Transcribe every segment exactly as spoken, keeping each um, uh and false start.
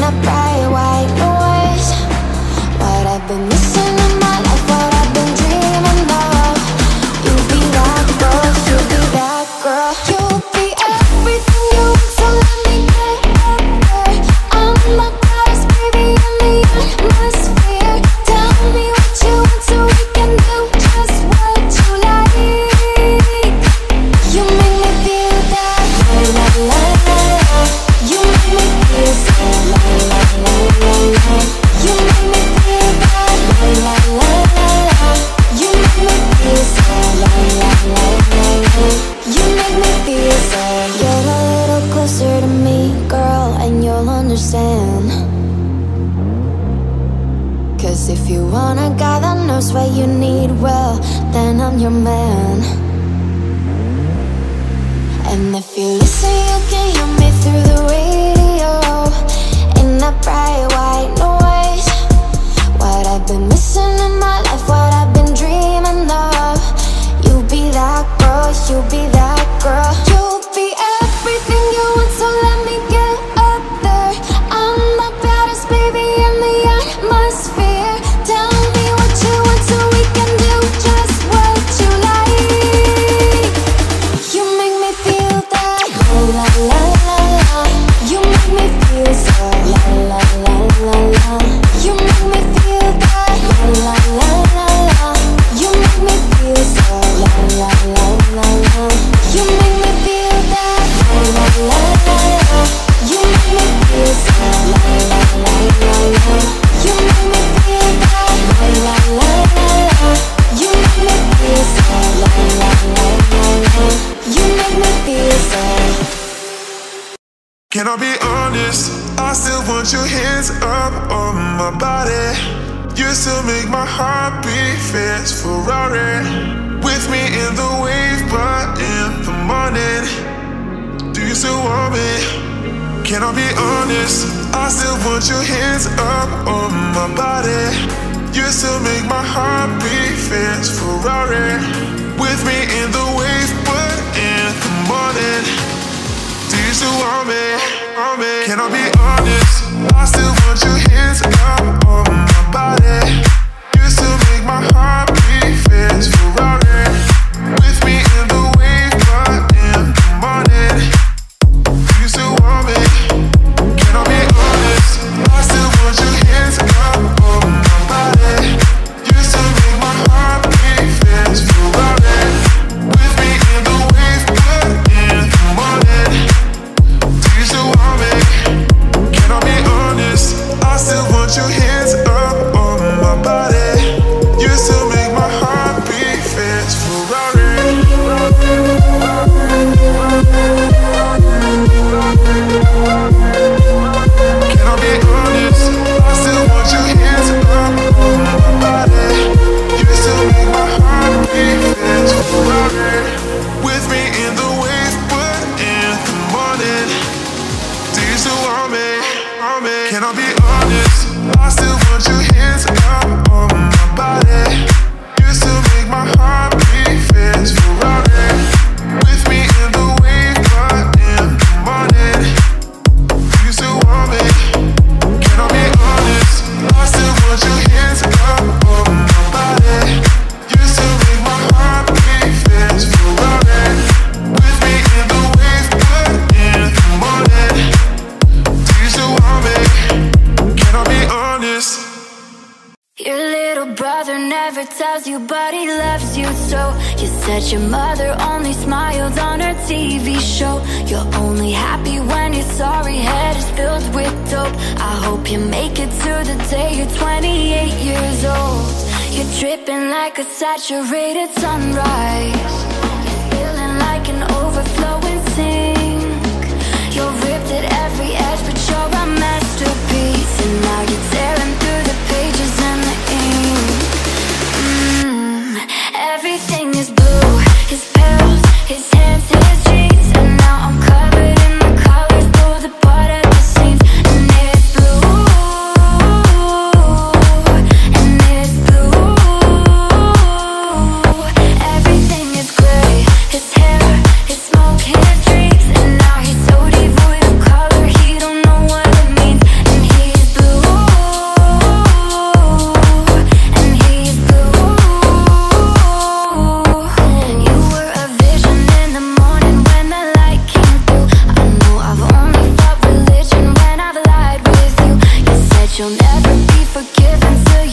that bright white noise. What I've been missing in my life, what I've been dreaming of. You'll be that girl, you'll be that girl. You'll be everything you want, so let me get up there. I'm the baddest baby in the atmosphere. Tell me what you want so we can do just what you like. You make me feel that la la la la. You make me feel so la la la la la. You make me feel that la la la la la. You make me feel so la la la la la. You make me feel so. Get a little closer to me, girl, and you'll understand. Cause if you want a guy that knows what you need, well, then I'm your man. And if you listen, you can hear me through the radio, in that bright white noise. What I've been missing in my life, what I've been dreaming of. You'll be that girl, you'll be that girl. You'll be everything you want, so let me get up there. I'm the baddest baby in the atmosphere. Tell me what you want so we can do just what you like. You make me feel that la la la la la. You make me feel so la la la la la. You make me feel that la la la la la. You make me feel so la la la la la. You make me feel that la la la la la. You make me feel so la la la la la. You make me feel that la la la la la. You make me feel so la la la la la. You make me feel so. Can I be honest? I still want your hands up on my body. You still make my heart beat fast Ferrari. With me in the wave, but in the morning. Do you still want me? Can I be honest? I still want your hands up on my body. You still make my heart beat fast Ferrari. With me in the wave, but in the morning. Do you still want me? Want me? Can I be honest? I still want your hands up on my body. You still make my heart beat fast Ferrari. With me in the wave, but in the morning. Do you still want me? Can I be honest? I still want your hands up on my body. You still make my heart beat fast Ferrari. With me in the wave, but in the morning. Do you still want me? Can I be honest? I still want your hands up on my body. You still make my heart beat fast Ferrari. Can I be honest? I still want your hands up on my body. You still make my heart beat fast Ferrari. With me in the wave, but in the morning. Do you still want me? Want me? Can I be honest? I still want your hands up on my body. You still make my heart beat fast Ferrari. With me in the wave, but in the morning. Do you still want me? Can I be honest? I still want your hands up on my body. You still make my heart beat fast Ferrari. With me in the wave, but in the morning. Do you still want me? Can I be honest? Your little brother never tells you, but he loves you so. You said your mother only smiled on her T V show. You're only happy when your sorry head is filled with dope. I hope you make it to the day you're twenty-eight years old. You're dripping like a saturated sunrise. You're feeling like an overflowing sink. You're ripped at every edge, but you're a masterpiece. And now you're tearing through the pages and the ink. mm, Everything is blue. His pills, his hands, his jeans. And now I'm covered in the colors, pulled apart at the seams. And it's blue, and it's blue. Everything is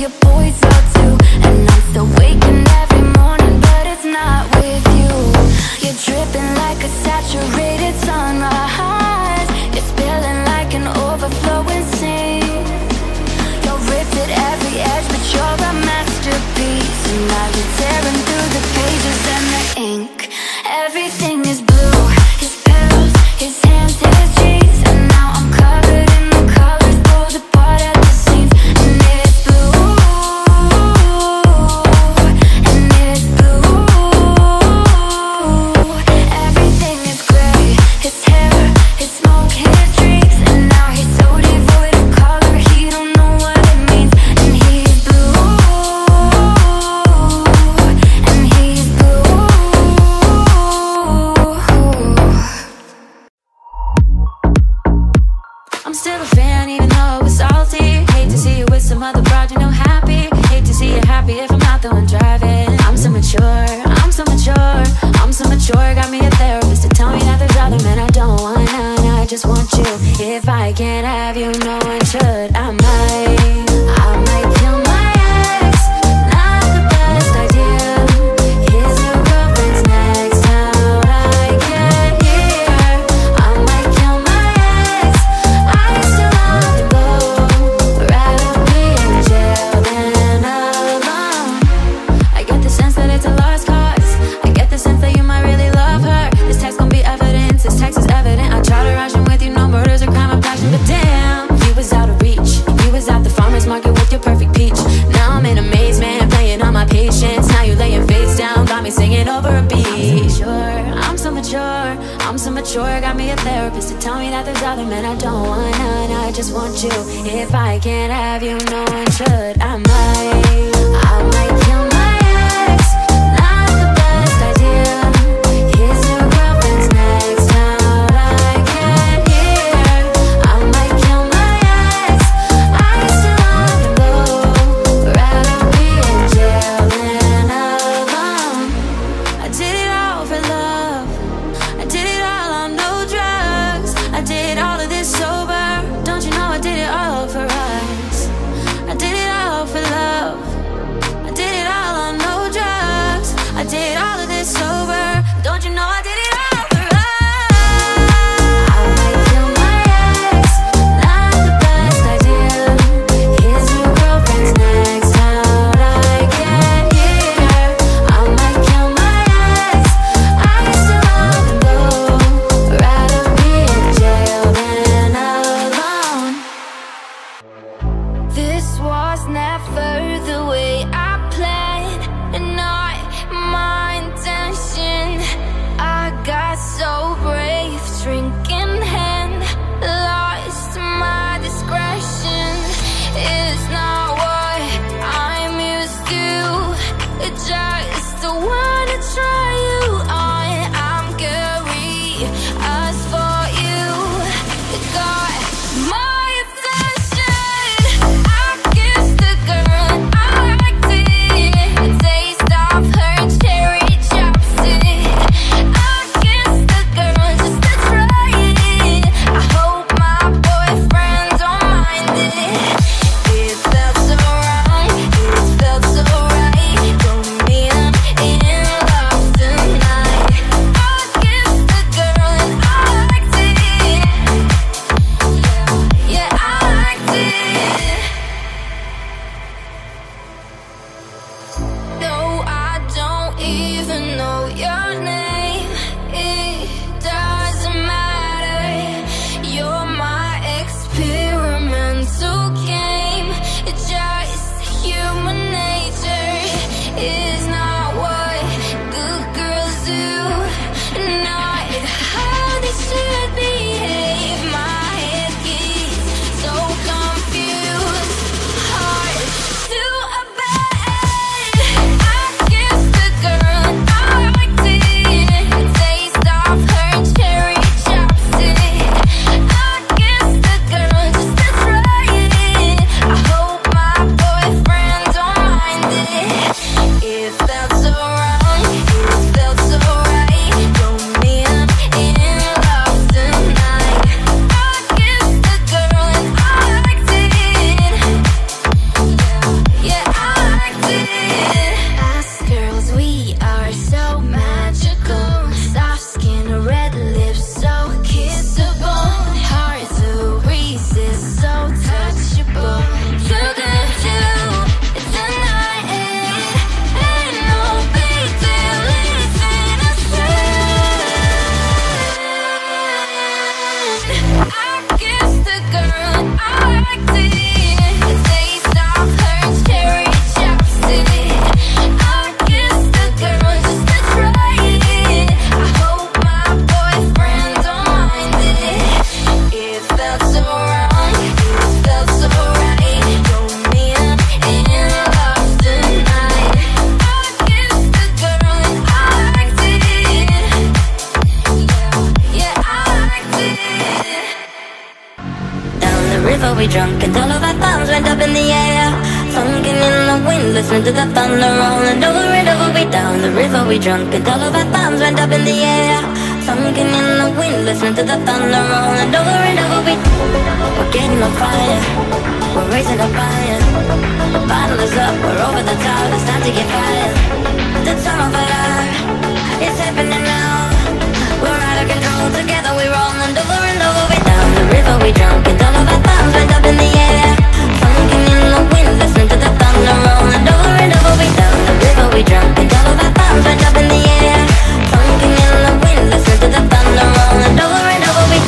your boys are too. And I'm still waking every morning, but it's not with you. You're dripping like a saturated sunrise. You're spilling like an overflowing sea. You're ripped at every edge, but you're a masterpiece. And now you're tearing through the pages and the ink. Everything is blue. His petals, his hands, his jeans. And now I'm covered in the colors, pulled apart at the seams. And it's blue, and it's blue. Everything is gray. His hair, his smoke, his dreams. And now he's so devoid of color, he don't know what it means. And he's blue, and he's blue. I'm still a fan even though it was salty. Hate to see you with some other broad you know happy. Hate to see you happy if I'm not the one driving. I'm so mature, I'm so mature, I'm so mature. Got me a therapist to tell me that there's other men I don't want, and I just want you. If I can't have you, no one should. I might, I might kill my ex. Not the best idea. His new girlfriend's next town I get here. I might kill my ex. I still want to go. Rather be in jail than alone. I get the sense that it's a lost cause. I get the sense that you might really love her. This text gon' be evidence, this text is evident. I try to ration with you, no murders or crime of passion. But damn, you was out of reach. You was at the farmer's market with your perfect peach. Now I'm in amazement, playing on my patience. Now you laying face down, got me singing over a beat. Sure, I'm so mature, I'm so mature. Got me a therapist to tell me that there's other men I don't want, and I just want you. If I can't have you, no one should. I might, I might kill my ex. Not the best idea. His new girlfriend's next town I get here. I might kill my ex. I still want to go. Rather be in jail than alone. I did it all for love. I did it all on no drugs. I did all of this sober. Don't you know I did it all for us? I did it all for love. river we drunk, and all of our thumbs went up in the air. Sunken in the wind, listening to the thunder rolling over and over we down the river we drunk, and all of our thumbs went up in the air. Sunken in the wind, listening to the thunder rolling over and over we. We're getting on fire, we're raising a fire. The bottle is up, we're over the top, it's time to get fired. The time of fire, it's happening now. We're out of control, together we rolling over and over we down the river we drunk, and all of our thumbs went up in the air. Sunken in the wind, listening to the thunder rolling over and over we down the river we drunk, and all of our thumbs went up in the air. Sunken in the wind, listening to the thunder rolling over and over we.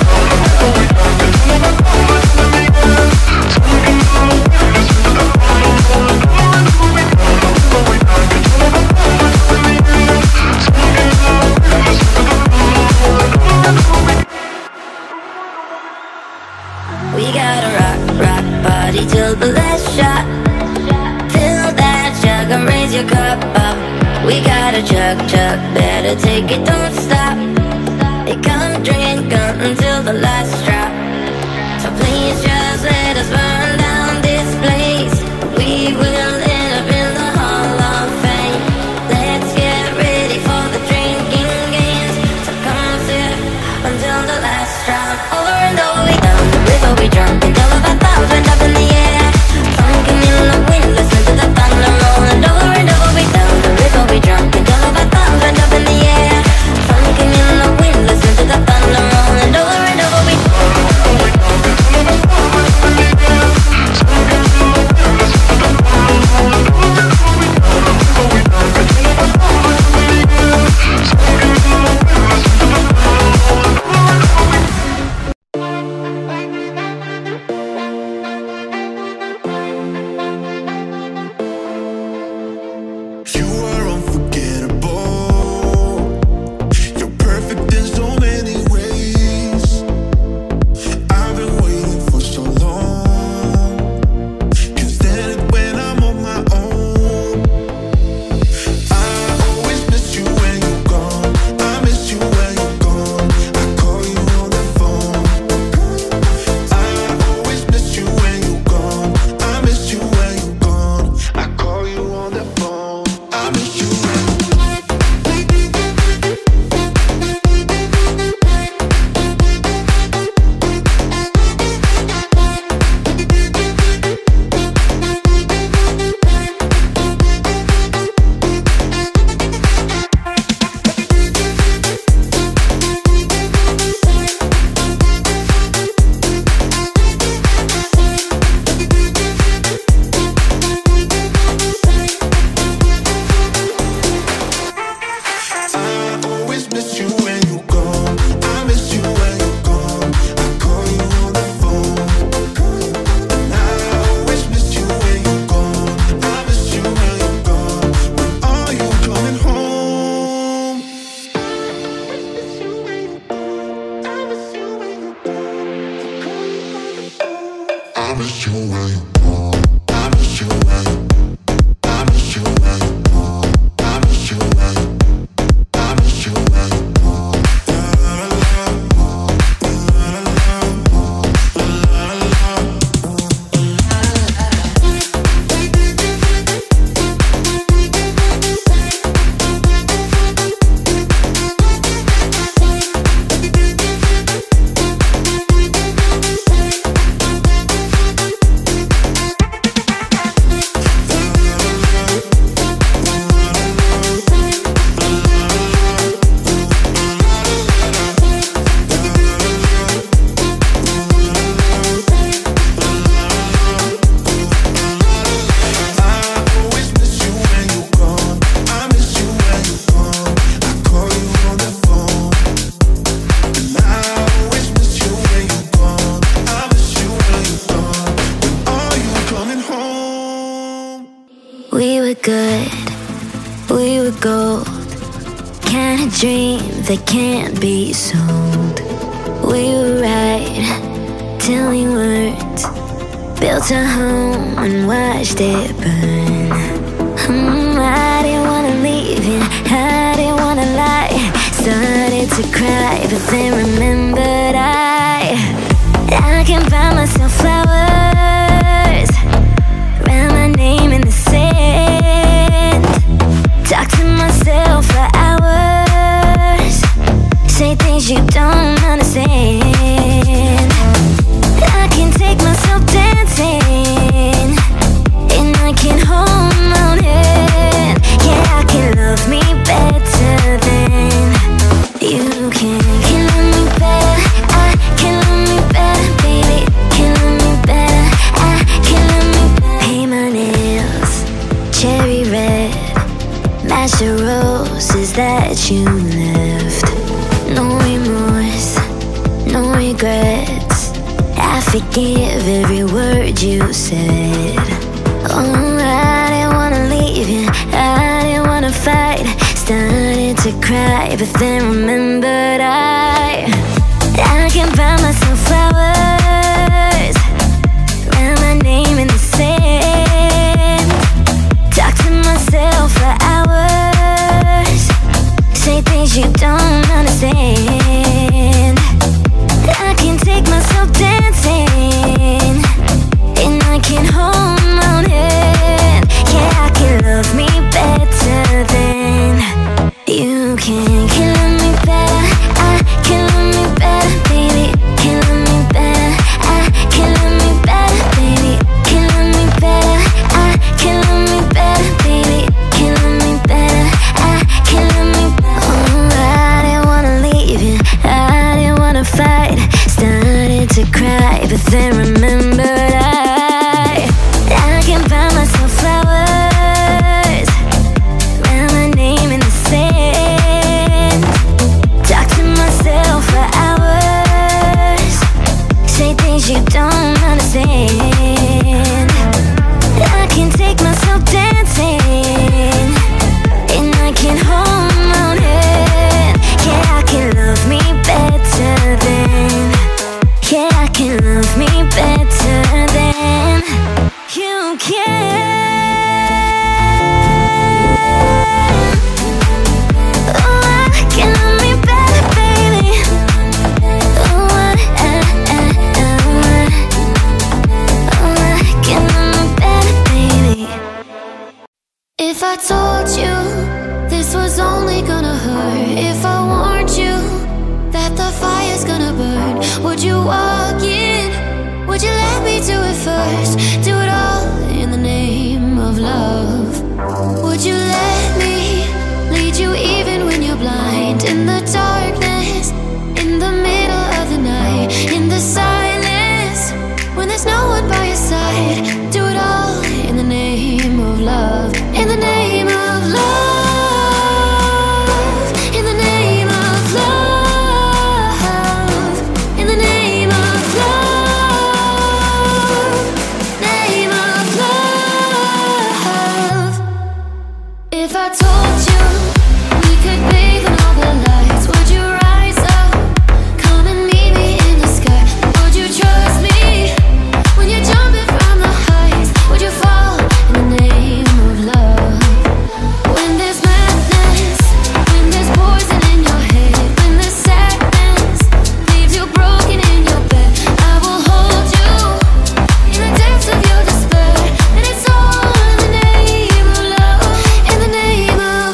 We gotta rock, rock, party till the last shot. Fill that jug and raise your cup up. We gotta chug, chug, better take it, don't stop. It can't drink until the last drop. So please just let us burn down this place. We will end up in the Hall of Fame. Let's get ready for the drinking games. So come sip until the last drop. Over and over we down the river we drunk, and all of our thumbs went up in the air. Sunken in the wind, listen to the thunder rolling over and over we down the river we drunk, and all of our thumbs went up in the air. Sunken in the wind, listen to the thunder rolling over and over we. Dream that can't be sold. We were right till we weren't. Built a home and watched it burn. mm, I didn't wanna leave you, I didn't wanna lie. Started to cry, but then remembered I I can buy myself flowers forgive every word you said. Oh, I didn't wanna leave you, I didn't wanna fight. Started to cry, but then remembered I I can buy myself flowers, write my name in the sand, talk to myself for hours, say things you don't understand. I can take myself dancing, and I can hold my own hand. Yeah, I can love me better than you can. Can love me better, I can love me better, baby. Can love me better, I can love me better, baby. Can love me better, I can love me better, baby. Can love me better, I can love me better. Oh, I didn't wanna leave you, I didn't wanna fight. Started to cry, but then remembered I I can buy myself flowers, write my name in the sand, talk to myself for hours, say things you don't understand. I can take myself dancing, and I can hold my own hand. Yeah, I can love me better than, yeah, I can love me better than you can. Oh, I can love me better, baby. Oh, I, I, I, oh, I, oh, I can love me better, baby. If I told you this was only gonna hurt, if I warned you that the fire's gonna burn, would you walk in? Would you let me do it first? Do it all in the name of love. Would you let me lead you even when you're blind? In the darkness, in the middle of the night, in the silence, when there's no one by your side. Do it all in the name of love. In the name of love. In the name of love. In the name of love. Name of love. If I told you we could bathe in all the lights, would you rise up, come and meet me in the sky? Would you trust me when you're jumping from the heights? Would you fall in the name of love? When there's madness, when there's poison in your head, when the sadness leaves you broken in your bed, I will hold you in the depths of your despair. And it's all in the name of love. In the name of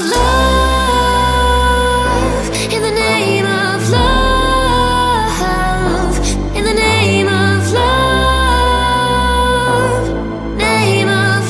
love. In the name of love. In the name of love. Name of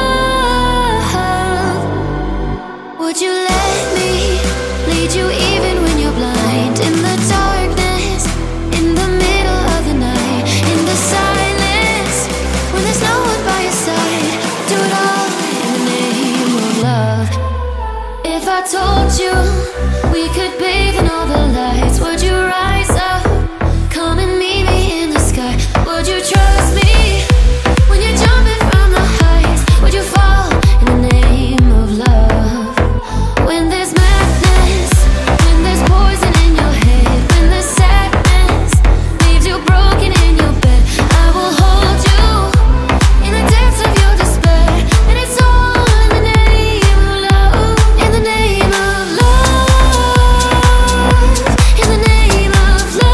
love. Would you let me lead you even when you're blind? In the darkness, in the middle of the night, in the silence, when there's no one by your side. Do it all in the name of love. If I told you we could bathe in all the lights, would you rise up, come and meet me in the sky? Would you trust me when you're jumping from the heights? Would you fall in the name of love? When there's madness, when there's poison in your head, when the sadness leaves you broken in your bed, I will hold you in the depths of your despair. And it's all in the name of love. In the name of love. In the name of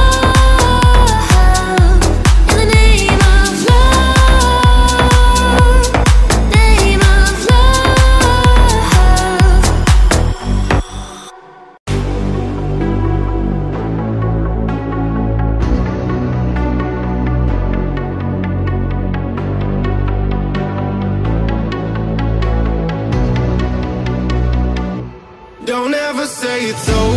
love. In the name of love. Name of love. Don't ever say it's over.